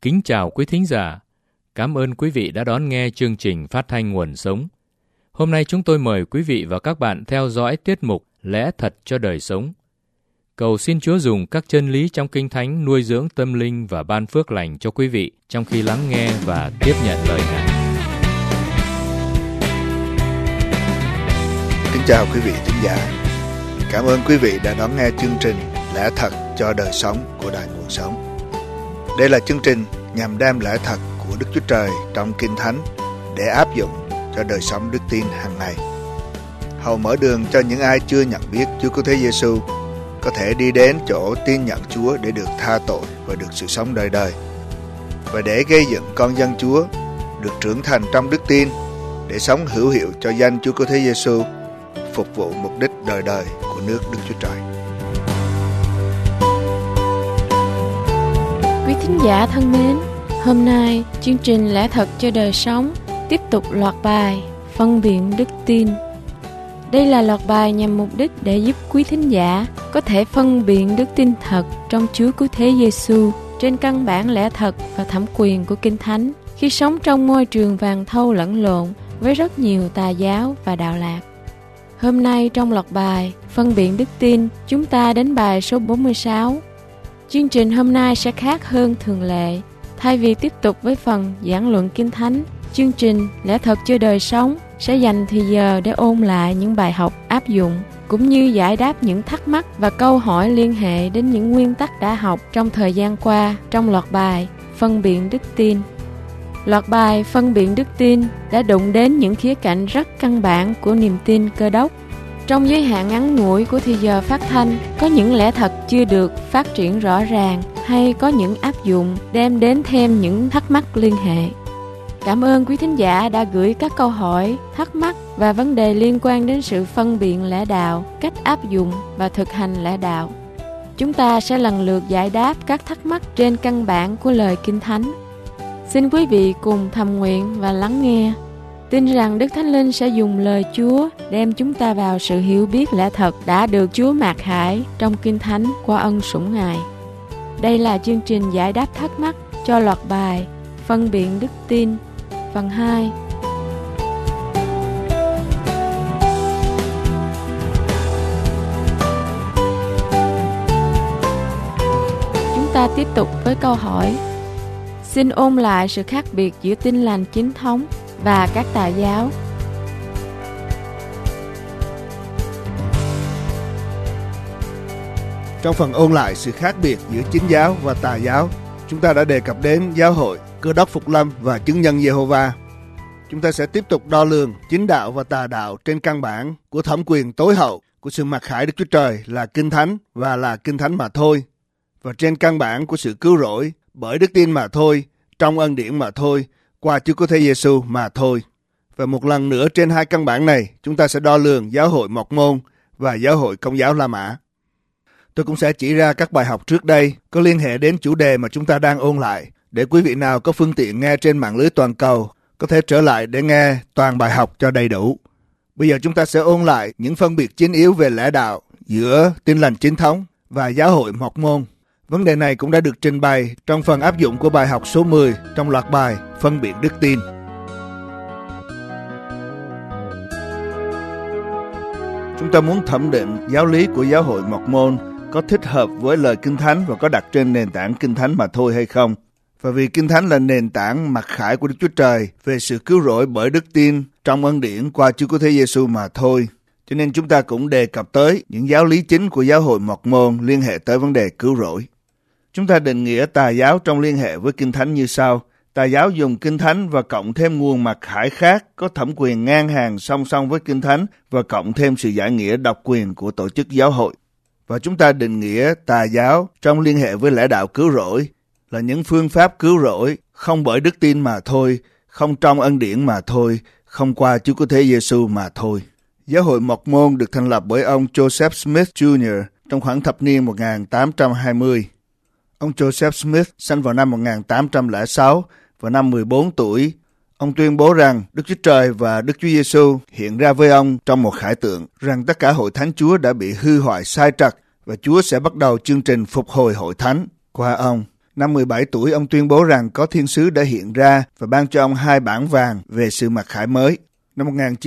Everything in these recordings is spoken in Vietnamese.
Kính chào quý thính giả. Cảm ơn quý vị đã đón nghe chương trình phát thanh Nguồn Sống. Hôm nay chúng tôi mời quý vị và các bạn theo dõi tiết mục Lẽ Thật cho Đời Sống. Cầu xin Chúa dùng các chân lý trong Kinh Thánh nuôi dưỡng tâm linh và ban phước lành cho quý vị trong khi lắng nghe và tiếp nhận lời Ngài. Kính chào quý vị thính giả. Cảm ơn quý vị đã đón nghe chương trình Lẽ Thật cho Đời Sống của Đài Nguồn Sống. Đây là chương trình nhằm đem lẽ thật của Đức Chúa Trời trong Kinh Thánh để áp dụng cho đời sống đức tin hàng ngày. Hầu mở đường cho những ai chưa nhận biết Chúa Cứu Thế Giêsu có thể đi đến chỗ tin nhận Chúa để được tha tội và được sự sống đời đời, và để gây dựng con dân Chúa được trưởng thành trong đức tin để sống hữu hiệu cho danh Chúa Cứu Thế Giêsu, phục vụ mục đích đời đời của nước Đức Chúa Trời. Quý thính giả thân mến, hôm nay chương trình Lẽ Thật cho Đời Sống tiếp tục loạt bài Phân biệt đức tin. Đây là loạt bài nhằm mục đích để giúp quý thính giả có thể phân biệt đức tin thật trong Chúa Cứu Thế Giêsu trên căn bản lẽ thật và thẩm quyền của Kinh Thánh khi sống trong môi trường vàng thau lẫn lộn với rất nhiều tà giáo và đạo lạc. Hôm nay trong loạt bài Phân biệt đức tin, chúng ta đến bài số 46. Chương trình hôm nay sẽ khác hơn thường lệ. Thay vì tiếp tục với phần giảng luận Kinh Thánh, chương trình Lẽ Thật cho Đời Sống sẽ dành thời giờ để ôn lại những bài học áp dụng, cũng như giải đáp những thắc mắc và câu hỏi liên hệ đến những nguyên tắc đã học trong thời gian qua trong loạt bài Phân biệt đức tin. Loạt bài Phân biệt đức tin đã đụng đến những khía cạnh rất căn bản của niềm tin Cơ Đốc. Trong giới hạn ngắn ngủi của thời giờ phát thanh, có những lẽ thật chưa được phát triển rõ ràng hay có những áp dụng đem đến thêm những thắc mắc liên hệ. Cảm ơn quý thính giả đã gửi các câu hỏi, thắc mắc và vấn đề liên quan đến sự phân biệt lẽ đạo, cách áp dụng và thực hành lẽ đạo. Chúng ta sẽ lần lượt giải đáp các thắc mắc trên căn bản của lời Kinh Thánh. Xin quý vị cùng thầm nguyện và lắng nghe. Tin rằng Đức Thánh Linh sẽ dùng lời Chúa đem chúng ta vào sự hiểu biết lẽ thật đã được Chúa mạc khải trong Kinh Thánh qua ân sủng Ngài. Đây là chương trình giải đáp thắc mắc cho loạt bài Phân biệt đức tin, phần 2. Chúng ta tiếp tục với câu hỏi. Xin ôn lại sự khác biệt giữa Tin Lành chính thống và các tà giáo. Trong phần ôn lại sự khác biệt giữa chính giáo và tà giáo, chúng ta đã đề cập đến giáo hội, Cơ Đốc Phục Lâm và chứng nhân Giê-hô-va. Chúng ta sẽ tiếp tục đo lường chính đạo và tà đạo trên căn bản của thẩm quyền tối hậu của sự mặc khải Đức Chúa Trời là Kinh Thánh và là Kinh Thánh mà thôi, và trên căn bản của sự cứu rỗi bởi đức tin mà thôi, trong ân điển mà thôi, qua Chúa Cứu Thế Giêsu mà thôi. Và một lần nữa trên hai căn bản này, chúng ta sẽ đo lường giáo hội Mộc Môn và giáo hội Công giáo La Mã. Tôi cũng sẽ chỉ ra các bài học trước đây có liên hệ đến chủ đề mà chúng ta đang ôn lại, để quý vị nào có phương tiện nghe trên mạng lưới toàn cầu có thể trở lại để nghe toàn bài học cho đầy đủ. Bây giờ chúng ta sẽ ôn lại những phân biệt chính yếu về lẽ đạo giữa Tin Lành chính thống và giáo hội Mộc Môn. Vấn đề này cũng đã được trình bày trong phần áp dụng của bài học số 10 trong loạt bài Phân biệt đức tin. Chúng ta muốn thẩm định giáo lý của giáo hội Mộc Môn có thích hợp với lời Kinh Thánh và có đặt trên nền tảng Kinh Thánh mà thôi hay không. Và vì Kinh Thánh là nền tảng mặc khải của Đức Chúa Trời về sự cứu rỗi bởi đức tin trong ân điển qua Chúa Cứu Thế Giêsu mà thôi, cho nên chúng ta cũng đề cập tới những giáo lý chính của giáo hội Mộc Môn liên hệ tới vấn đề cứu rỗi. Chúng ta định nghĩa tà giáo trong liên hệ với Kinh Thánh như sau. Tà giáo dùng Kinh Thánh và cộng thêm nguồn mặc khải khác có thẩm quyền ngang hàng song song với Kinh Thánh và cộng thêm sự giải nghĩa độc quyền của tổ chức giáo hội. Và chúng ta định nghĩa tà giáo trong liên hệ với lẽ đạo cứu rỗi là những phương pháp cứu rỗi không bởi đức tin mà thôi, không trong ân điển mà thôi, không qua Chúa Cứu Thế Giêsu mà thôi. Giáo hội Mộc Môn được thành lập bởi ông Joseph Smith Jr. trong khoảng thập niên 1820. Ông Joseph Smith sinh vào năm 1806 và năm 14 tuổi. Ông tuyên bố rằng Đức Chúa Trời và Đức Chúa Giêsu hiện ra với ông trong một khải tượng, rằng tất cả hội thánh Chúa đã bị hư hoại sai trật và Chúa sẽ bắt đầu chương trình phục hồi hội thánh qua ông. Năm 17 tuổi, ông tuyên bố rằng có thiên sứ đã hiện ra và ban cho ông 2 bảng vàng về sự mặc khải mới. Năm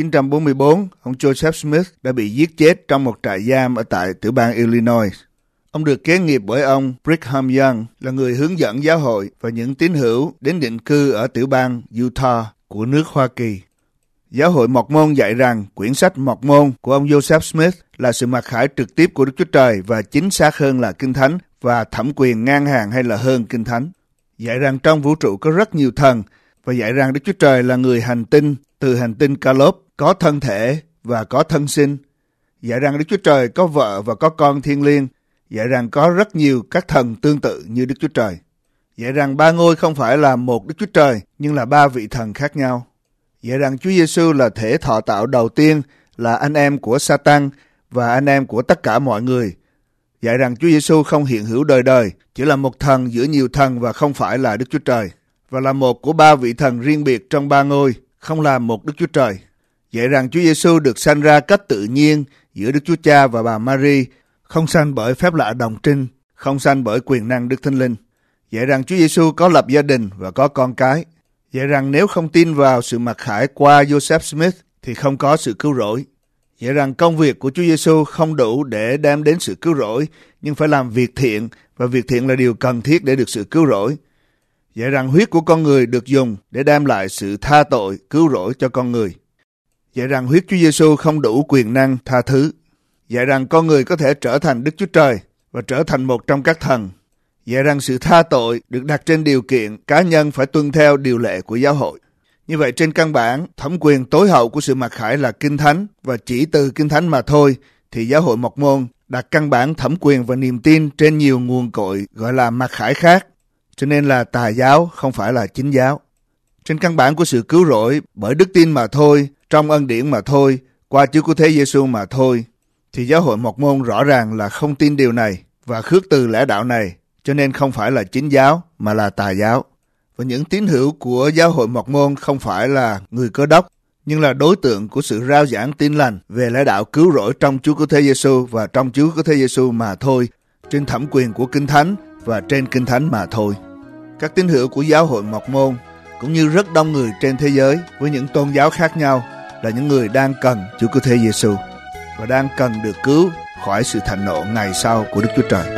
1944, ông Joseph Smith đã bị giết chết trong một trại giam ở tại tiểu bang Illinois. Ông được kế nghiệp bởi ông Brigham Young, là người hướng dẫn giáo hội và những tín hữu đến định cư ở tiểu bang Utah của nước Hoa Kỳ. Giáo hội Mọt Môn dạy rằng quyển sách Mọt Môn của ông Joseph Smith là sự mặc khải trực tiếp của Đức Chúa Trời và chính xác hơn là Kinh Thánh và thẩm quyền ngang hàng hay là hơn Kinh Thánh. Dạy rằng trong vũ trụ có rất nhiều thần và dạy rằng Đức Chúa Trời là người hành tinh từ hành tinh Calop, có thân thể và có thân sinh. Dạy rằng Đức Chúa Trời có vợ và có con thiêng liêng. Dạy rằng có rất nhiều các thần tương tự như Đức Chúa Trời. Dạy rằng 3 ngôi không phải là một Đức Chúa Trời, nhưng là 3 vị thần khác nhau. Dạy rằng Chúa Giêsu là thể thọ tạo đầu tiên, là anh em của Satan và anh em của tất cả mọi người. Dạy rằng Chúa Giêsu không hiện hữu đời đời, chỉ là một thần giữa nhiều thần và không phải là Đức Chúa Trời, và là một của 3 vị thần riêng biệt trong 3 ngôi, không là một Đức Chúa Trời. Dạy rằng Chúa Giêsu được sanh ra cách tự nhiên giữa Đức Chúa Cha và bà Mary, không sanh bởi phép lạ đồng trinh, không sanh bởi quyền năng Đức Thánh Linh. Dạy rằng Chúa Giêsu có lập gia đình và có con cái. Dạy rằng nếu không tin vào sự mặc khải qua Joseph Smith thì không có sự cứu rỗi. Dạy rằng công việc của Chúa Giêsu không đủ để đem đến sự cứu rỗi, nhưng phải làm việc thiện, và việc thiện là điều cần thiết để được sự cứu rỗi. Dạy rằng huyết của con người được dùng để đem lại sự tha tội, cứu rỗi cho con người. Dạy rằng huyết Chúa Giêsu không đủ quyền năng tha thứ. Dạy rằng con người có thể trở thành Đức Chúa Trời và trở thành một trong các thần. Dạy rằng sự tha tội được đặt trên điều kiện cá nhân phải tuân theo điều lệ của giáo hội. Như vậy, trên căn bản, thẩm quyền tối hậu của sự mặc khải là Kinh Thánh, và chỉ từ Kinh Thánh mà thôi, thì giáo hội Mọt Môn đặt căn bản thẩm quyền và niềm tin trên nhiều nguồn cội gọi là mặc khải khác, cho nên là tà giáo, không phải là chính giáo. Trên căn bản của sự cứu rỗi bởi đức tin mà thôi, trong ân điển mà thôi, qua Chúa Cứu Thế Giêsu mà thôi, thì giáo hội Mọt Môn rõ ràng là không tin điều này và khước từ lẽ đạo này, cho nên không phải là chính giáo mà là tà giáo. Và những tín hữu của giáo hội Mọt Môn không phải là người Cơ Đốc, nhưng là đối tượng của sự rao giảng tin lành về lẽ đạo cứu rỗi trong Chúa Cứu Thế Giêsu và trong Chúa Cứu Thế Giêsu mà thôi, trên thẩm quyền của Kinh Thánh và trên Kinh Thánh mà thôi. Các tín hữu của giáo hội Mọt Môn cũng như rất đông người trên thế giới với những tôn giáo khác nhau là những người đang cần Chúa Cứu Thế Giêsu và đang cần được cứu khỏi sự thạnh nộ ngày sau của Đức Chúa Trời.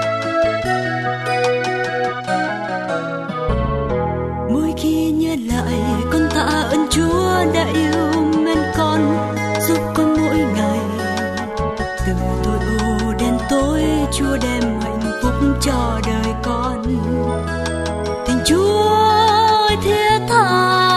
Mỗi khi nhớ lại, con tạ ơn Chúa đã yêu mến con, giúp con mỗi ngày. Từ tối ô đến tối, Chúa đem hạnh phúc cho đời con. Tình Chúa thiết tha,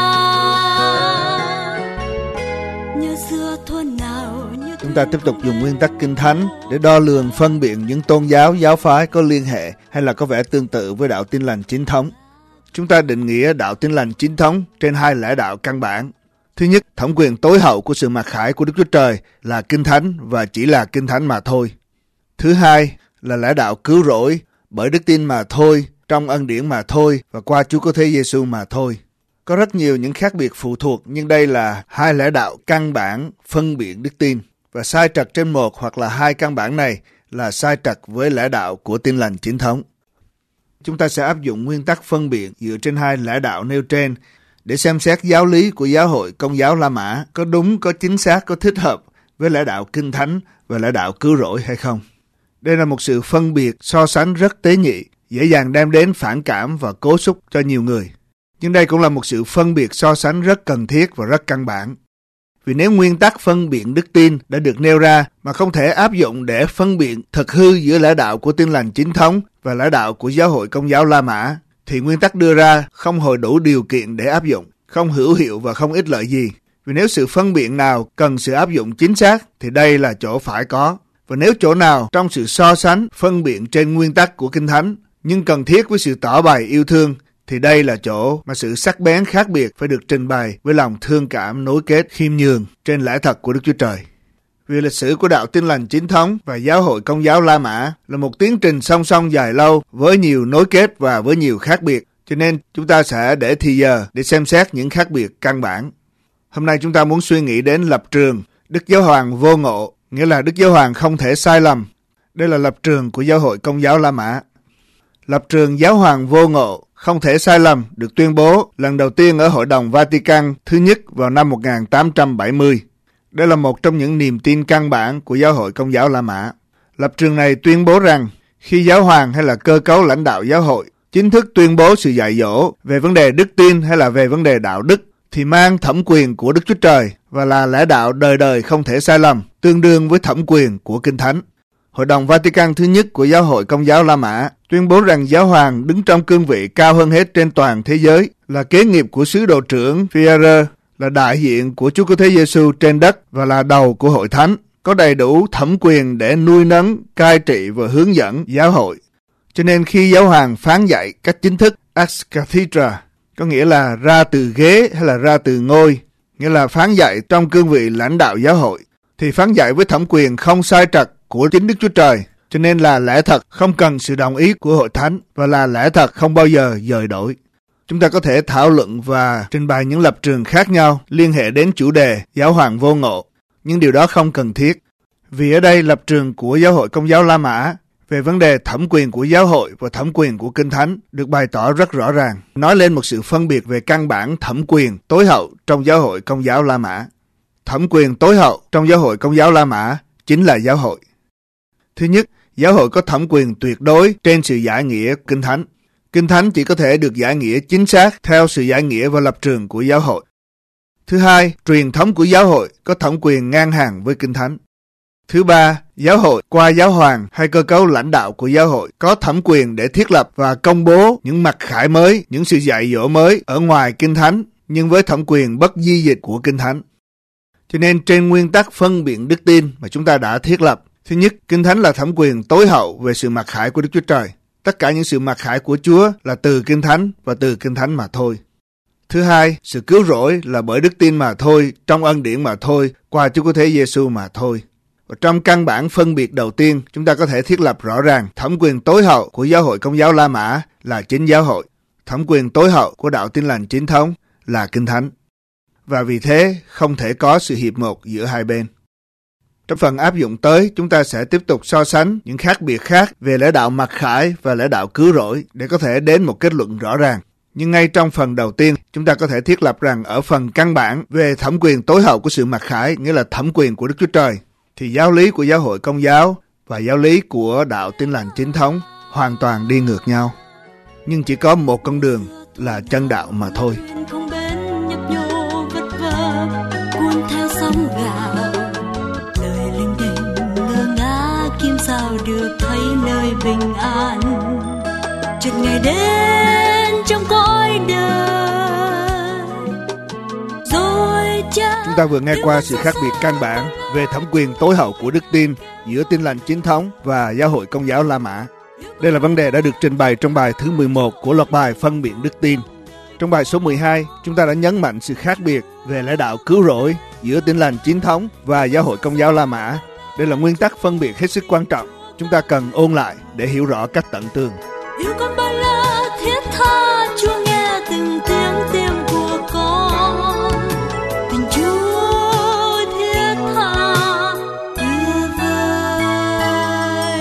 nhớ xưa thuở nào. Chúng ta tiếp tục dùng nguyên tắc Kinh Thánh để đo lường phân biệt những tôn giáo, giáo phái có liên hệ hay là có vẻ tương tự với đạo Tin Lành chính thống. Chúng ta định nghĩa đạo Tin Lành chính thống trên 2 lẽ đạo căn bản. Thứ nhất, thẩm quyền tối hậu của sự mặc khải của Đức Chúa Trời là Kinh Thánh và chỉ là Kinh Thánh mà thôi. Thứ hai là lẽ đạo cứu rỗi bởi đức tin mà thôi, trong ân điển mà thôi và qua Chúa Cứu Thế Giêsu mà thôi. Có rất nhiều những khác biệt phụ thuộc, nhưng đây là 2 lẽ đạo căn bản phân biệt đức tin. Và sai trật trên một hoặc là 2 căn bản này là sai trật với lẽ đạo của Tin Lành chính thống. Chúng ta sẽ áp dụng nguyên tắc phân biệt dựa trên 2 lẽ đạo nêu trên để xem xét giáo lý của giáo hội Công giáo La Mã có đúng, có chính xác, có thích hợp với lẽ đạo Kinh Thánh và lẽ đạo cứu rỗi hay không. Đây là một sự phân biệt so sánh rất tế nhị, dễ dàng đem đến phản cảm và cố xúc cho nhiều người. Nhưng đây cũng là một sự phân biệt so sánh rất cần thiết và rất căn bản. Vì nếu nguyên tắc phân biệt đức tin đã được nêu ra mà không thể áp dụng để phân biệt thật hư giữa lẽ đạo của Tin Lành chính thống và lẽ đạo của giáo hội Công giáo La Mã, thì nguyên tắc đưa ra không hồi đủ điều kiện để áp dụng, không hữu hiệu và không ích lợi gì. Vì nếu sự phân biệt nào cần sự áp dụng chính xác thì đây là chỗ phải có. Và nếu chỗ nào trong sự so sánh phân biệt trên nguyên tắc của Kinh Thánh nhưng cần thiết với sự tỏ bày yêu thương thì đây là chỗ mà sự sắc bén khác biệt phải được trình bày với lòng thương cảm nối kết khiêm nhường trên lẽ thật của Đức Chúa Trời. Vì lịch sử của đạo Tin Lành chính thống và giáo hội Công giáo La Mã là một tiến trình song song dài lâu với nhiều nối kết và với nhiều khác biệt, cho nên chúng ta sẽ để thì giờ để xem xét những khác biệt căn bản. Hôm nay chúng ta muốn suy nghĩ đến lập trường Đức Giáo Hoàng vô ngộ, nghĩa là Đức Giáo Hoàng không thể sai lầm. Đây là lập trường của giáo hội Công giáo La Mã. Lập trường giáo hoàng vô ngộ, không thể sai lầm được tuyên bố lần đầu tiên ở Hội đồng Vatican thứ nhất vào năm 1870. Đây là một trong những niềm tin căn bản của Giáo hội Công giáo La Mã. Lập trường này tuyên bố rằng khi giáo hoàng hay là cơ cấu lãnh đạo giáo hội chính thức tuyên bố sự dạy dỗ về vấn đề đức tin hay là về vấn đề đạo đức thì mang thẩm quyền của Đức Chúa Trời và là lẽ đạo đời đời không thể sai lầm, tương đương với thẩm quyền của Kinh Thánh. Hội đồng Vatican thứ nhất của Giáo hội Công giáo La Mã tuyên bố rằng giáo hoàng đứng trong cương vị cao hơn hết trên toàn thế giới, là kế nghiệp của sứ đồ trưởng Phi-e-rơ, là đại diện của Chúa Cứu Thế Giêsu trên đất và là đầu của hội thánh, có đầy đủ thẩm quyền để nuôi nấng, cai trị và hướng dẫn giáo hội. Cho nên khi giáo hoàng phán dạy cách chính thức ex cathedra, có nghĩa là ra từ ghế hay là ra từ ngôi, nghĩa là phán dạy trong cương vị lãnh đạo giáo hội, thì phán dạy với thẩm quyền không sai trật của chính Đức Chúa Trời, cho nên là lẽ thật không cần sự đồng ý của hội thánh và là lẽ thật không bao giờ dời đổi. Chúng ta có thể thảo luận và trình bày những lập trường khác nhau liên hệ đến chủ đề giáo hoàng vô ngộ, nhưng điều đó không cần thiết. Vì ở đây lập trường của Giáo hội Công giáo La Mã về vấn đề thẩm quyền của giáo hội và thẩm quyền của Kinh Thánh được bày tỏ rất rõ ràng, nói lên một sự phân biệt về căn bản thẩm quyền tối hậu trong Giáo hội Công giáo La Mã. Thẩm quyền tối hậu trong Giáo hội Công giáo La Mã chính là giáo hội. Thứ nhất, giáo hội có thẩm quyền tuyệt đối trên sự giải nghĩa Kinh Thánh. Kinh Thánh chỉ có thể được giải nghĩa chính xác theo sự giải nghĩa và lập trường của giáo hội. Thứ hai, truyền thống của giáo hội có thẩm quyền ngang hàng với Kinh Thánh. Thứ ba, giáo hội qua giáo hoàng hay cơ cấu lãnh đạo của giáo hội có thẩm quyền để thiết lập và công bố những mặc khải mới, những sự dạy dỗ mới ở ngoài Kinh Thánh, nhưng với thẩm quyền bất di dịch của Kinh Thánh. Cho nên trên nguyên tắc phân biện đức tin mà chúng ta đã thiết lập, thứ nhất, Kinh Thánh là thẩm quyền tối hậu về sự mặc khải của Đức Chúa Trời. Tất cả những sự mặc khải của Chúa là từ Kinh Thánh và từ Kinh Thánh mà thôi. Thứ hai, sự cứu rỗi là bởi đức tin mà thôi, trong ân điển mà thôi, qua Chúa Cứu Thế Giêsu mà thôi. Và trong căn bản phân biệt đầu tiên, chúng ta có thể thiết lập rõ ràng thẩm quyền tối hậu của Giáo hội Công giáo La Mã là chính giáo hội. Thẩm quyền tối hậu của đạo Tin lành chính thống là Kinh Thánh. Và vì thế, không thể có sự hiệp một giữa hai bên. Trong phần áp dụng tới, chúng ta sẽ tiếp tục so sánh những khác biệt khác về lẽ đạo mặc khải và lẽ đạo cứu rỗi để có thể đến một kết luận rõ ràng. Nhưng ngay trong phần đầu tiên, chúng ta có thể thiết lập rằng ở phần căn bản về thẩm quyền tối hậu của sự mặc khải, nghĩa là thẩm quyền của Đức Chúa Trời, thì giáo lý của Giáo hội Công giáo và giáo lý của đạo Tin lành chính thống hoàn toàn đi ngược nhau. Nhưng chỉ có một con đường là chân đạo mà thôi. Không bên nhấp nhô vất vả, cuốn theo sóng gào, lời linh đình ngơ ngác kiếm sao được thấy nơi bình an. Chợt ngày đến trong cõi đời, rồi chúng ta vừa nghe qua sự khác biệt căn bản về thẩm quyền tối hậu của đức tin giữa Tin lành chính thống và Giáo hội Công giáo La Mã. Đây là vấn đề đã được trình bày trong bài thứ 11 của loạt bài phân biện đức tin. Trong bài số 12, chúng ta đã nhấn mạnh sự khác biệt về lẽ đạo cứu rỗi giữa Tin lành chính thống và Giáo hội Công giáo La Mã. Đây là nguyên tắc phân biệt hết sức quan trọng. Chúng ta cần ôn lại để hiểu rõ cách tận tường. Yêu con bao la thiết tha, Chúa nghe từng tiếng tim của con. Tình Chúa thiết tha tuyệt vời.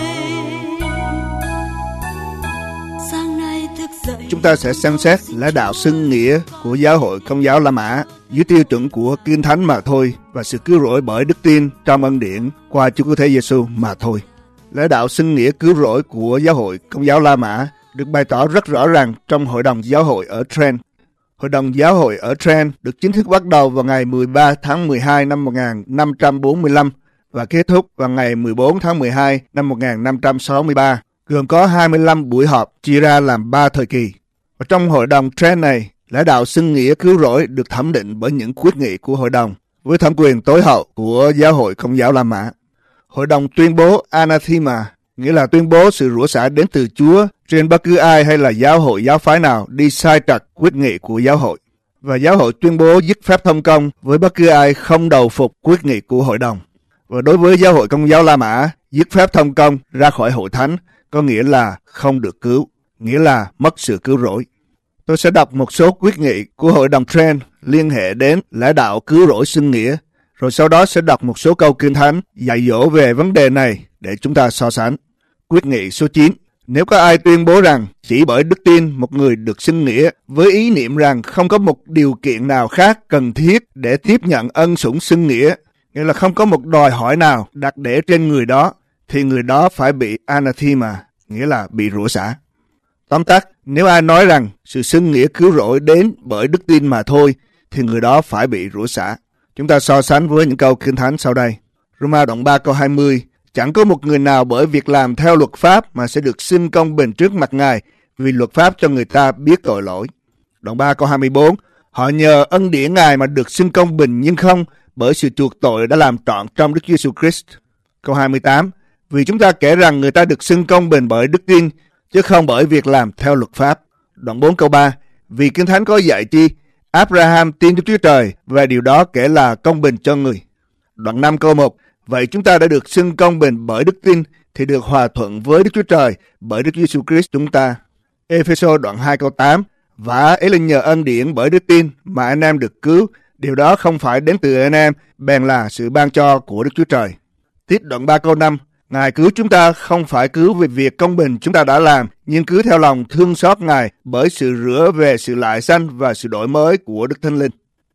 Sáng nay thức dậy. Chúng ta sẽ xem xét lẽ đạo xưng nghĩa của Giáo hội Công giáo La Mã dưới tiêu chuẩn của Kinh Thánh mà thôi và sự cứu rỗi bởi đức tin trong ân điển qua Chúa Cứu Thế Giêsu mà thôi. Lẽ đạo xưng nghĩa cứu rỗi của Giáo hội Công giáo La Mã được bày tỏ rất rõ ràng trong Hội đồng Giáo hội ở Trent. Hội đồng Giáo hội ở Trent được chính thức bắt đầu vào ngày 13 tháng 12 năm 1545 và kết thúc vào ngày 14 tháng 12 năm 1563, gồm có 25 buổi họp chia ra làm 3 thời kỳ. Và trong Hội đồng Trent này, lẽ đạo xưng nghĩa cứu rỗi được thẩm định bởi những quyết nghị của Hội đồng với thẩm quyền tối hậu của Giáo hội Công giáo La Mã. Hội đồng tuyên bố anathema, nghĩa là tuyên bố sự rủa xả đến từ Chúa trên bất cứ ai hay là giáo hội giáo phái nào đi sai trật quyết nghị của giáo hội. Và giáo hội tuyên bố dứt phép thông công với bất cứ ai không đầu phục quyết nghị của hội đồng. Và đối với Giáo hội Công giáo La Mã, dứt phép thông công ra khỏi hội thánh có nghĩa là không được cứu, nghĩa là mất sự cứu rỗi. Tôi sẽ đọc một số quyết nghị của Hội đồng Trent liên hệ đến lẽ đạo cứu rỗi xưng nghĩa, rồi sau đó sẽ đọc một số câu Kinh Thánh dạy dỗ về vấn đề này để chúng ta so sánh. Quyết nghị số 9. Nếu có ai tuyên bố rằng chỉ bởi đức tin một người được xưng nghĩa với ý niệm rằng không có một điều kiện nào khác cần thiết để tiếp nhận ân sủng xưng nghĩa, nghĩa là không có một đòi hỏi nào đặt để trên người đó, thì người đó phải bị anathema, nghĩa là bị rủa xả. Tóm tắt, nếu ai nói rằng sự xưng nghĩa cứu rỗi đến bởi đức tin mà thôi, thì người đó phải bị rủa xả. Chúng ta so sánh với những câu Kinh Thánh sau đây. Roma đoạn 3 câu 20, chẳng có một người nào bởi việc làm theo luật pháp mà sẽ được xưng công bình trước mặt Ngài, vì luật pháp cho người ta biết tội lỗi. Đoạn 3 câu 24, họ nhờ ân điển Ngài mà được xưng công bình, nhưng không bởi sự chuộc tội đã làm trọn trong Đức Chúa Giêsu Christ. Câu 28, vì chúng ta kể rằng người ta được xưng công bình bởi đức tin, chứ không bởi việc làm theo luật pháp. Đoạn 4 câu 3, vì Kinh Thánh có dạy chi, Abraham tin Đức Chúa Trời và điều đó kể là công bình cho người. Đoạn 5 câu 1, vậy chúng ta đã được xưng công bình bởi đức tin thì được hòa thuận với Đức Chúa Trời bởi Đức Chúa Giêsu Christ chúng ta. Ê-phê-sô đoạn 2 câu 8, và ấy là nhờ ân điển bởi đức tin mà anh em được cứu, điều đó không phải đến từ anh em, bèn là sự ban cho của Đức Chúa Trời. Tít đoạn 3 câu 5, Ngài cứu chúng ta không phải cứu vì việc công bình chúng ta đã làm, nhưng cứu theo lòng thương xót Ngài bởi sự rửa về sự lại sanh và sự đổi mới của Đức Thánh Linh.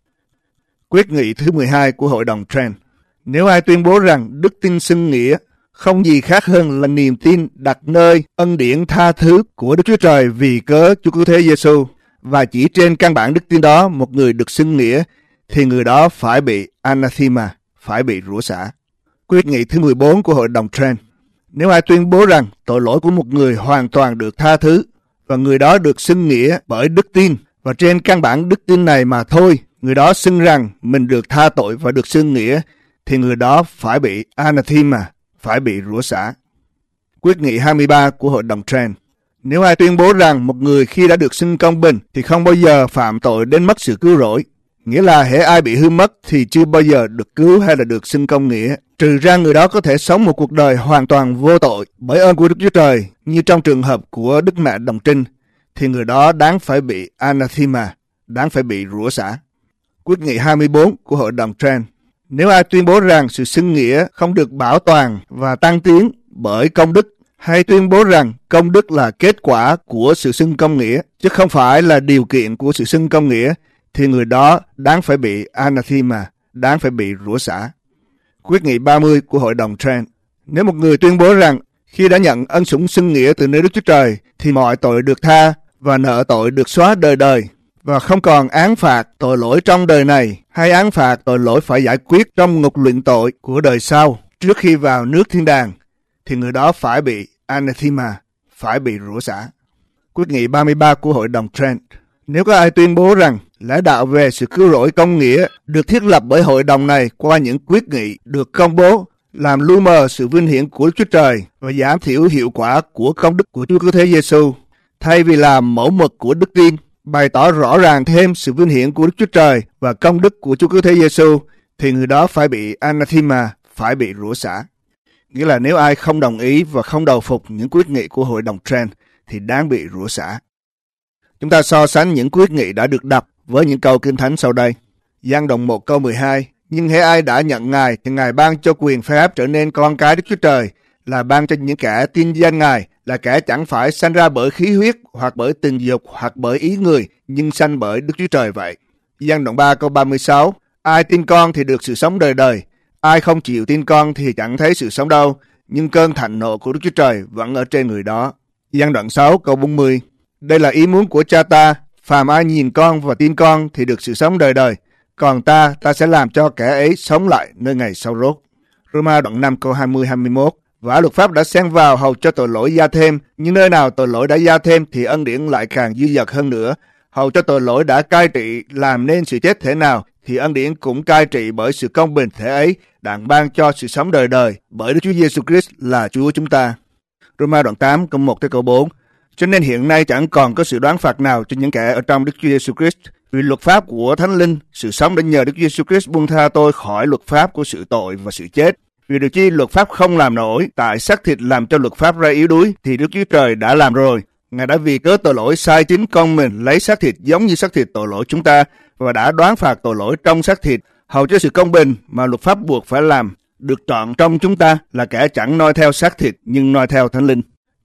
Quyết nghị thứ 12 của Hội đồng Trent. Nếu ai tuyên bố rằng đức tin xưng nghĩa không gì khác hơn là niềm tin đặt nơi ân điển tha thứ của Đức Chúa Trời vì cớ Chúa Cứu Thế Giêsu, và chỉ trên căn bản đức tin đó một người được xưng nghĩa, thì người đó phải bị anathema, phải bị rủa xả. Quyết nghị thứ 14 của Hội đồng Trent. Nếu ai tuyên bố rằng tội lỗi của một người hoàn toàn được tha thứ, và người đó được xưng nghĩa bởi đức tin, và trên căn bản đức tin này mà thôi, người đó xưng rằng mình được tha tội và được xưng nghĩa, thì người đó phải bị anathema, phải bị rủa xả. Quyết nghị 23 của Hội đồng Trent. Nếu ai tuyên bố rằng một người khi đã được xưng công bình thì không bao giờ phạm tội đến mất sự cứu rỗi, nghĩa là hễ ai bị hư mất thì chưa bao giờ được cứu hay là được xưng công nghĩa, trừ ra người đó có thể sống một cuộc đời hoàn toàn vô tội bởi ơn của Đức Chúa Trời, như trong trường hợp của Đức Mẹ Đồng Trinh, thì người đó đáng phải bị anathema, đáng phải bị rủa xả. Quyết nghị 24 của Hội đồng Trent. Nếu ai tuyên bố rằng sự xưng nghĩa không được bảo toàn và tăng tiến bởi công đức, hay tuyên bố rằng công đức là kết quả của sự xưng công nghĩa, chứ không phải là điều kiện của sự xưng công nghĩa, thì người đó đáng phải bị anathema, đáng phải bị rủa xả. Quyết nghị 30 của Hội đồng Trent. Nếu một người tuyên bố rằng khi đã nhận ân sủng xưng nghĩa từ nơi Đức Chúa Trời thì mọi tội được tha và nợ tội được xóa đời đời, và không còn án phạt tội lỗi trong đời này hay án phạt tội lỗi phải giải quyết trong ngục luyện tội của đời sau trước khi vào nước thiên đàng, thì người đó phải bị anathema, phải bị rủa xả. Quyết nghị 33 của Hội đồng Trent. Nếu có ai tuyên bố rằng lẽ đạo về sự cứu rỗi công nghĩa được thiết lập bởi hội đồng này qua những quyết nghị được công bố, làm lu mờ sự vinh hiển của Đức Chúa Trời và giảm thiểu hiệu quả của công đức của Chúa Cứu Thế Giêsu, thay vì làm mẫu mực của đức tin, bày tỏ rõ ràng thêm sự vinh hiển của Đức Chúa Trời và công đức của Chúa Cứu Thế Giêsu, thì người đó phải bị anathema, phải bị rủa xả. Nghĩa là nếu ai không đồng ý và không đầu phục những quyết nghị của Hội đồng Trent thì đáng bị rủa xả. Chúng ta so sánh những quyết nghị đã được đọc với những câu Kinh Thánh sau đây. Giăng đoạn 1 câu 12. Nhưng hễ ai đã nhận Ngài thì Ngài ban cho quyền phép trở nên con cái Đức Chúa Trời, là ban cho những kẻ tin danh Ngài, là kẻ chẳng phải sanh ra bởi khí huyết hoặc bởi tình dục hoặc bởi ý người, nhưng sanh bởi Đức Chúa Trời vậy. Giăng đoạn 3 câu 36. Ai tin con thì được sự sống đời đời, ai không chịu tin con thì chẳng thấy sự sống đâu, nhưng cơn thạnh nộ của Đức Chúa Trời vẫn ở trên người đó. Giăng đoạn 6 câu 40. Đây là ý muốn của Cha ta, phàm ai nhìn con và tin con thì được sự sống đời đời, còn ta sẽ làm cho kẻ ấy sống lại nơi ngày sau rốt. Roma đoạn 5 câu 20-21. Và luật pháp đã xen vào hầu cho tội lỗi gia thêm, nhưng nơi nào tội lỗi đã gia thêm thì ân điển lại càng dư dật hơn nữa. Hầu cho tội lỗi đã cai trị làm nên sự chết thể nào, thì ân điển cũng cai trị bởi sự công bình thể ấy, đặng ban cho sự sống đời đời bởi Đức Chúa Giêsu Christ là Chúa chúng ta. Roma đoạn 8 câu 1 tới câu 4. Cho nên hiện nay chẳng còn có sự đoán phạt nào cho những kẻ ở trong Đức Chúa Giêsu Christ, vì luật pháp của Thánh Linh, sự sống đã nhờ Đức Chúa Giêsu Christ buông tha tôi khỏi luật pháp của sự tội và sự chết. Vì được chi luật pháp không làm nổi, tại xác thịt làm cho luật pháp ra yếu đuối, thì Đức Chúa Trời đã làm rồi. Ngài đã vì cớ tội lỗi sai chính con mình lấy xác thịt giống như xác thịt tội lỗi chúng ta, và đã đoán phạt tội lỗi trong xác thịt, hầu cho sự công bình mà luật pháp buộc phải làm được trọn trong chúng ta, là kẻ chẳng noi theo xác thịt nhưng noi theo Thánh Linh.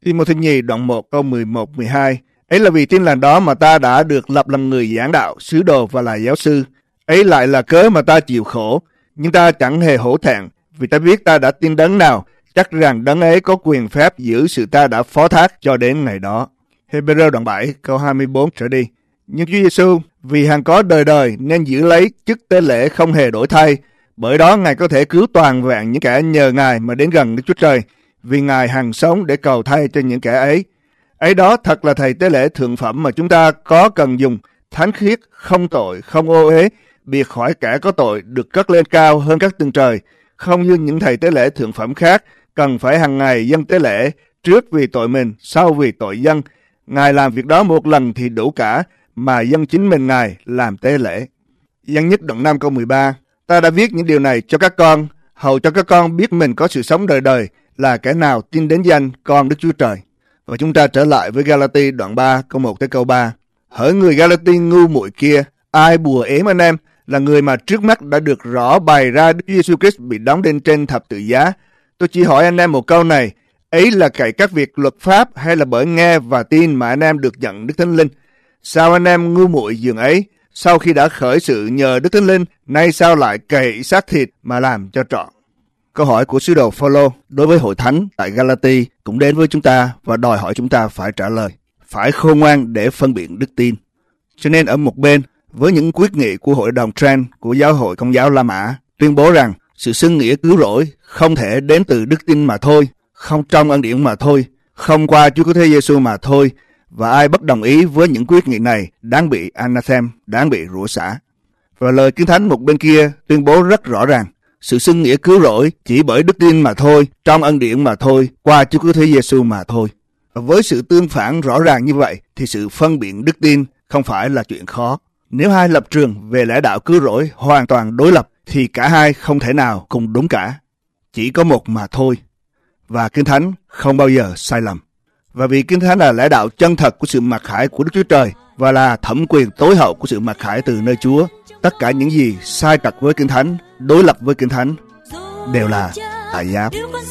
Thi-mô-thê nhì đoạn 1 câu 11-12. Ấy là vì tin lành đó mà ta đã được lập làm người giảng đạo, sứ đồ và là giáo sư. Ấy lại là cớ mà ta chịu khổ, nhưng ta chẳng hề hổ thẹn, vì ta biết ta đã tin đấng nào, chắc rằng đấng ấy có quyền phép giữ sự ta đã phó thác cho đến ngày đó. Hê-bê-rơ đoạn 7 câu 24 trở đi. Nhưng Chúa Giêsu vì Hằng có đời đời nên giữ lấy chức tế lễ không hề đổi thay, bởi đó Ngài có thể cứu toàn vẹn những kẻ nhờ Ngài mà đến gần Đức Chúa Trời, vì Ngài hằng sống để cầu thay cho những kẻ ấy. Ấy đó thật là thầy tế lễ thượng phẩm mà chúng ta có cần dùng, thánh khiết, không tội, không ô uế, biệt khỏi kẻ có tội, được cất lên cao hơn các tầng trời, không như những thầy tế lễ thượng phẩm khác, cần phải hàng ngày dâng tế lễ, trước vì tội mình, sau vì tội dân. Ngài làm việc đó một lần thì đủ cả, mà dâng chính mình Ngài làm tế lễ. Dân nhất đoạn 5 câu 13. Ta đã viết những điều này cho các con, hầu cho các con biết mình có sự sống đời đời, là kẻ nào tin đến danh con Đức Chúa Trời. Và chúng ta trở lại với Galati đoạn 3 câu 1 tới câu 3. Hỡi người Galati ngu muội kia, ai bùa ếm anh em là người mà trước mắt đã được rõ bày ra Đức Giêsu Christ bị đóng đinh trên thập tự giá. Tôi chỉ hỏi anh em một câu này, ấy là cậy các việc luật pháp hay là bởi nghe và tin mà anh em được nhận Đức Thánh Linh? Sao anh em ngu muội dường ấy, sau khi đã khởi sự nhờ Đức Thánh Linh, nay sao lại cậy xác thịt mà làm cho trọn? Câu hỏi của sứ đồ Phao-lô đối với hội thánh tại Galati cũng đến với chúng ta và đòi hỏi chúng ta phải trả lời, phải khôn ngoan để phân biệt đức tin. Cho nên ở một bên, với những quyết nghị của hội đồng Trent của giáo hội Công giáo La Mã tuyên bố rằng sự xưng nghĩa cứu rỗi không thể đến từ đức tin mà thôi, không trong ân điển mà thôi, không qua Chúa Cứu Thế Giêsu mà thôi, và ai bất đồng ý với những quyết nghị này đáng bị anathema, đáng bị rủa xả. Và lời Kinh Thánh một bên kia tuyên bố rất rõ ràng, sự xưng nghĩa cứu rỗi chỉ bởi đức tin mà thôi, trong ân điển mà thôi, qua Chúa Cứu Thế Giêsu mà thôi. Và với sự tương phản rõ ràng như vậy thì sự phân biệt đức tin không phải là chuyện khó. Nếu hai lập trường về lẽ đạo cứu rỗi hoàn toàn đối lập thì cả hai không thể nào cùng đúng cả. Chỉ có một mà thôi. Và Kinh Thánh không bao giờ sai lầm. Và vì Kinh Thánh là lẽ đạo chân thật của sự mặc khải của Đức Chúa Trời và là thẩm quyền tối hậu của sự mặc khải từ nơi Chúa, tất cả những gì sai trật với Kinh Thánh, đối lập với Kinh Thánh đều là tà giáo.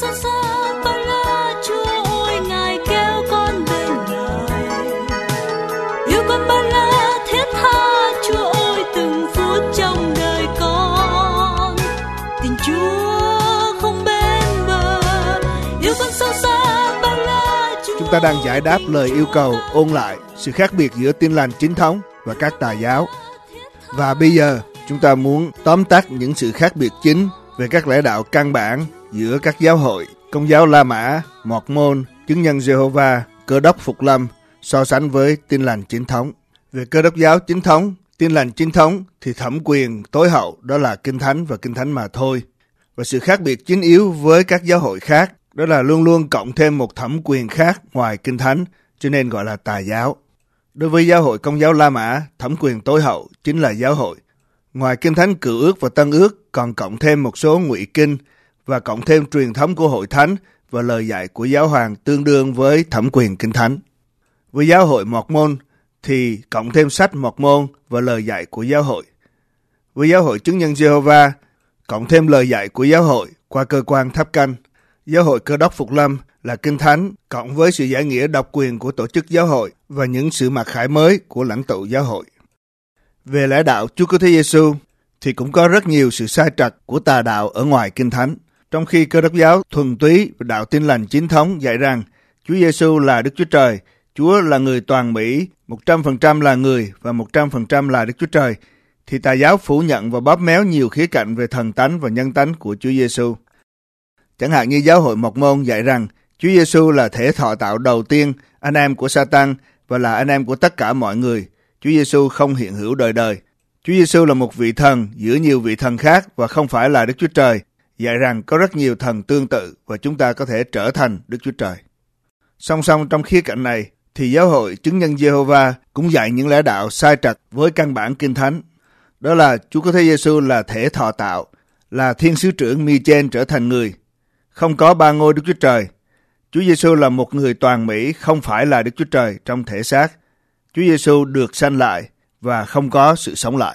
Chúng ta đang giải đáp lời yêu cầu ôn lại sự khác biệt giữa Tin lành chính thống và các tà giáo. Và bây giờ chúng ta muốn tóm tắt những sự khác biệt chính về các lẽ đạo căn bản giữa các giáo hội Công giáo La Mã, Mọt Môn, Chứng nhân Giê-hô-va, Cơ đốc Phục Lâm so sánh với Tin lành chính thống. Về Cơ đốc giáo chính thống, Tin lành chính thống thì thẩm quyền tối hậu đó là Kinh Thánh và Kinh Thánh mà thôi. Và sự khác biệt chính yếu với các giáo hội khác đó là luôn luôn cộng thêm một thẩm quyền khác ngoài Kinh Thánh, cho nên gọi là tà giáo. Đối với giáo hội Công giáo La Mã, thẩm quyền tối hậu chính là giáo hội. Ngoài Kinh Thánh Cựu Ước và Tân Ước còn cộng thêm một số ngụy kinh và cộng thêm truyền thống của hội thánh và lời dạy của giáo hoàng tương đương với thẩm quyền Kinh Thánh. Với giáo hội Mọt Môn thì cộng thêm sách Mọt Môn và lời dạy của giáo hội. Với giáo hội Chứng nhân Giê-hô-va cộng thêm lời dạy của giáo hội qua cơ quan tháp canh. Giáo hội Cơ đốc Phục Lâm là Kinh Thánh cộng với sự giải nghĩa độc quyền của tổ chức giáo hội và những sự mặc khải mới của lãnh tụ giáo hội. Về lẽ đạo Chúa Cứu Thế Giêsu thì cũng có rất nhiều sự sai trật của tà đạo ở ngoài Kinh Thánh. Trong khi Cơ đốc giáo thuần túy và đạo Tin lành chính thống dạy rằng Chúa Giêsu là Đức Chúa Trời, Chúa là người toàn mỹ, 100% là người và 100% là Đức Chúa Trời, thì tà giáo phủ nhận và bóp méo nhiều khía cạnh về thần tánh và nhân tánh của Chúa Giêsu. Chẳng hạn như giáo hội Mọt Môn dạy rằng Chúa Giêsu là thể thọ tạo đầu tiên, anh em của Sa-tan và là anh em của tất cả mọi người. Chúa Giêsu không hiện hữu đời đời. Chúa Giêsu là một vị thần giữa nhiều vị thần khác và không phải là Đức Chúa Trời. Dạy rằng có rất nhiều thần tương tự và chúng ta có thể trở thành Đức Chúa Trời. Song song trong khía cạnh này thì giáo hội Chứng nhân Giê-hô-va cũng dạy những lẽ đạo sai trật với căn bản Kinh Thánh. Đó là Chúa Cứu Thế Giêsu là thể thọ tạo, là thiên sứ trưởng Mi-trên trở thành người. Không có ba ngôi Đức Chúa Trời. Chúa Giêsu là một người toàn mỹ, không phải là Đức Chúa Trời trong thể xác. Chúa Giêsu được sanh lại và không có sự sống lại.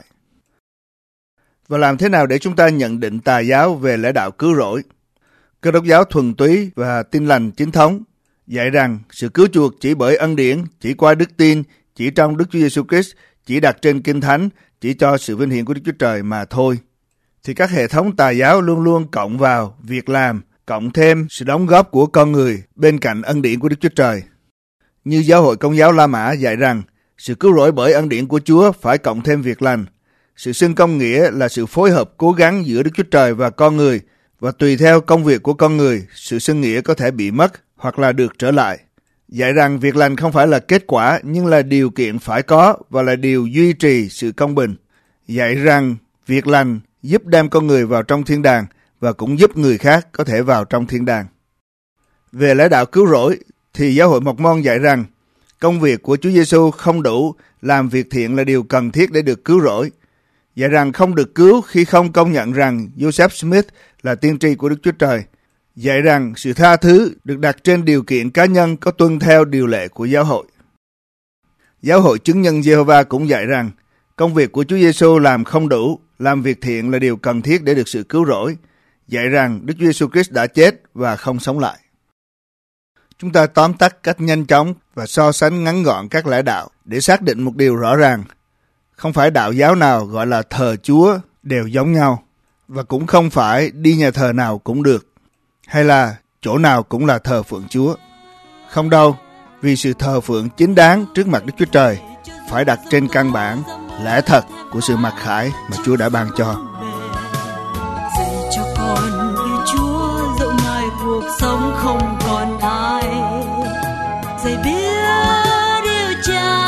Và làm thế nào để chúng ta nhận định tà giáo về lẽ đạo cứu rỗi? Cơ đốc giáo thuần túy và Tin lành chính thống dạy rằng sự cứu chuộc chỉ bởi ân điển, chỉ qua đức tin, chỉ trong Đức Chúa Giêsu Christ, chỉ đặt trên Kinh Thánh, chỉ cho sự vinh hiển của Đức Chúa Trời mà thôi, thì các hệ thống tà giáo luôn luôn cộng vào việc làm, cộng thêm sự đóng góp của con người bên cạnh ân điển của Đức Chúa Trời. Như giáo hội Công giáo La Mã dạy rằng sự cứu rỗi bởi ân điển của Chúa phải cộng thêm việc lành. Sự xưng công nghĩa là sự phối hợp cố gắng giữa Đức Chúa Trời và con người, và tùy theo công việc của con người, sự xưng nghĩa có thể bị mất hoặc là được trở lại. Dạy rằng việc lành không phải là kết quả, nhưng là điều kiện phải có và là điều duy trì sự công bình. Dạy rằng việc lành giúp đem con người vào trong thiên đàng và cũng giúp người khác có thể vào trong thiên đàng. Về lẽ đạo cứu rỗi thì giáo hội Mộc Môn dạy rằng công việc của Chúa Giêsu không đủ, làm việc thiện là điều cần thiết để được cứu rỗi. Dạy rằng không được cứu khi không công nhận rằng Joseph Smith là tiên tri của Đức Chúa Trời. Dạy rằng sự tha thứ được đặt trên điều kiện cá nhân có tuân theo điều lệ của giáo hội. Giáo hội Chứng nhân Giê-hô-va cũng dạy rằng công việc của Chúa Giêsu làm không đủ, làm việc thiện là điều cần thiết để được sự cứu rỗi. Dạy rằng Đức Chúa Giêsu Christ đã chết và không sống lại. Chúng ta tóm tắt cách nhanh chóng và so sánh ngắn gọn các lẽ đạo để xác định một điều rõ ràng. Không phải đạo giáo nào gọi là thờ Chúa đều giống nhau, và cũng không phải đi nhà thờ nào cũng được, hay là chỗ nào cũng là thờ phượng Chúa. Không đâu, vì sự thờ phượng chính đáng trước mặt Đức Chúa Trời phải đặt trên căn bản lẽ thật của sự mặc khải mà Chúa đã ban cho. Dạy cho con như Chúa dẫu ngài cuộc sống không còn ai, dạy biết yêu Cha,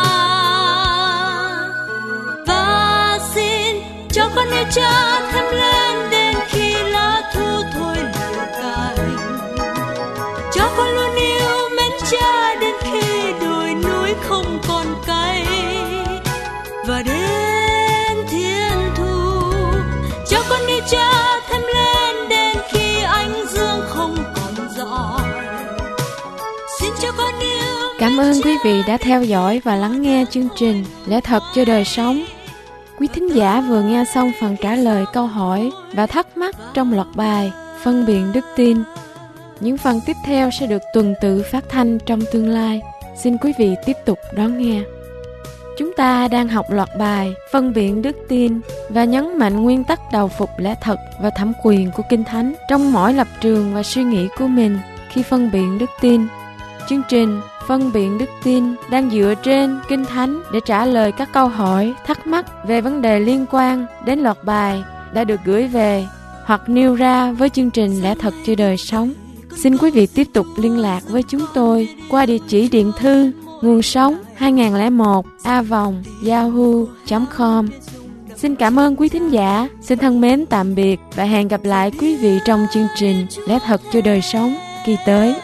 và xin cho con yêu Cha thêm lên đến khi lá thu thôi lửa cành, cho con luôn yêu mến Cha đến khi đồi núi không còn cay, và đến thiên thu cho con yêu Cha thêm lên đến khi ánh dương không còn rọi. Xin cho con yêu. Cảm ơn quý vị đã theo dõi và lắng nghe chương trình Lẽ Thật Cho Đời Sống. Quý thính giả vừa nghe xong phần trả lời câu hỏi và thắc mắc trong loạt bài Phân biện đức tin. Những phần tiếp theo sẽ được tuần tự phát thanh trong tương lai. Xin quý vị tiếp tục đón nghe. Chúng ta đang học loạt bài Phân biện đức tin và nhấn mạnh nguyên tắc đầu phục lẽ thật và thẩm quyền của Kinh Thánh trong mỗi lập trường và suy nghĩ của mình khi phân biện đức tin. Chương trình Phân biện đức tin đang dựa trên Kinh Thánh để trả lời các câu hỏi, thắc mắc về vấn đề liên quan đến loạt bài đã được gửi về hoặc nêu ra với chương trình Lẽ Thật Cho Đời Sống. Xin quý vị tiếp tục liên lạc với chúng tôi qua địa chỉ điện thư nguồn sống 2001@yahoo.com. Xin cảm ơn quý thính giả, xin thân mến tạm biệt và hẹn gặp lại quý vị trong chương trình Lẽ Thật Cho Đời Sống kỳ tới.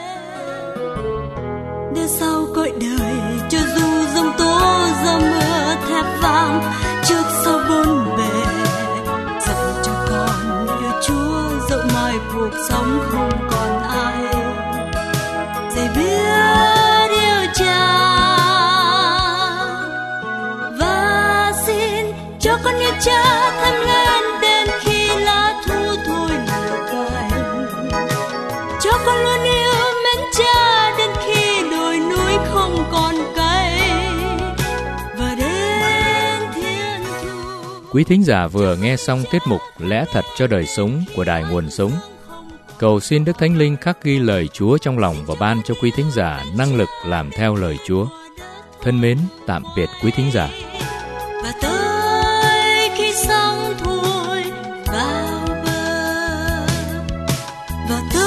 Đưa sau cõi đời cho dù giông tố gió mưa thép vang trước sau bốn bề, dạy cho con yêu Chúa dẫu mai cuộc sống không còn ai, dạy biết yêu Cha, và xin cho con yêu Cha thêm lên đến khi lá thu thôi lửa cành, cho con luôn yêu mến Cha đến khi đồi núi không còn cay, và đến thiên thu. Quý thính giả vừa nghe xong tiết mục Lẽ Thật Cho Đời Sống của Đài Nguồn Sống. Cầu xin Đức Thánh Linh khắc ghi lời Chúa trong lòng và ban cho quý thính giả năng lực làm theo lời Chúa. Thân mến, tạm biệt quý thính giả. Và tới khi sóng thôi vào bờ, và